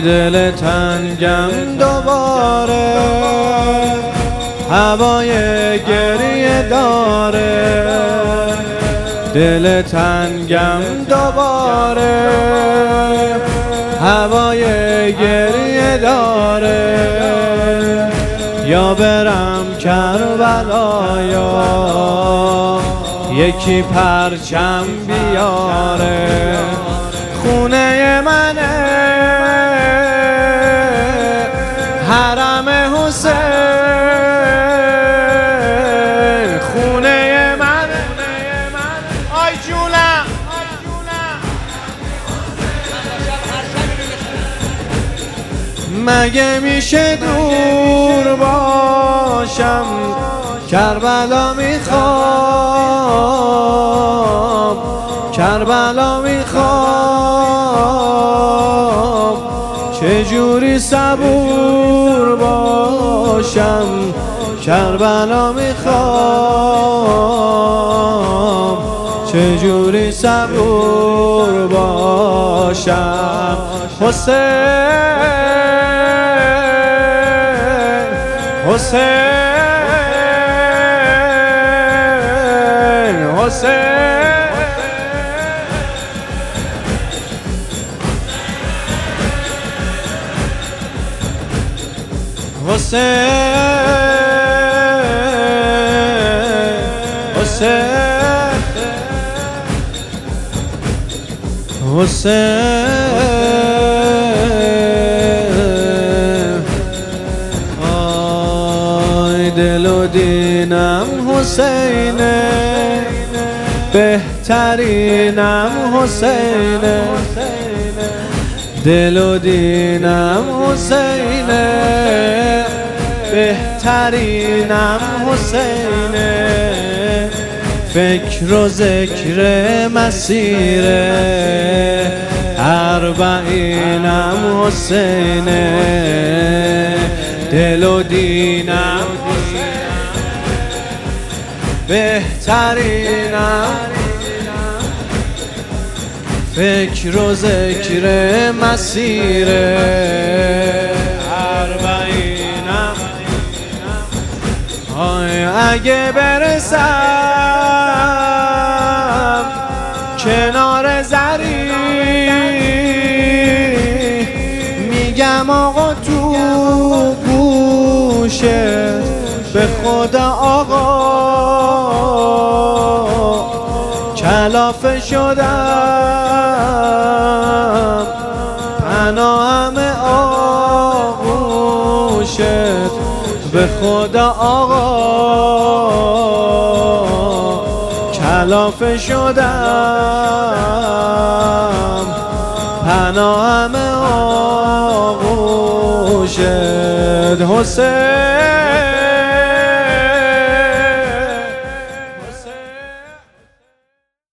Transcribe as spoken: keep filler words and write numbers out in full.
دل تنگم دوباره هوای گریه داره، دل تنگم دوباره هوای گریه داره. یا برم کربلا یا یکی پرچم بیاره، خونه منه حرم حسین، خونه منه. آی جونم مگه میشه دور باشم، کربلا میخوام، کربلا میخوام، چجوری صبور باشم، کربلا میخوام، چجوری صبور باشم. حسین حسین حسین حسین حسین آی دل و دینم حسینه، بهترینم حسینه، دل و دینم حسینه، بهترینم حسینه، فکر و ذکر مسیر اربعینم حسینه، دل و دینم بهترینم، فکر و ذکر مسیر اربعینم. آی اگه برسم کنار زری، میگم آقا تو گوشت به خدا آقا کلافه شدم، پناهم آغوشت به خدا آقا کلافه شدم، پناهم آغوشت. حسین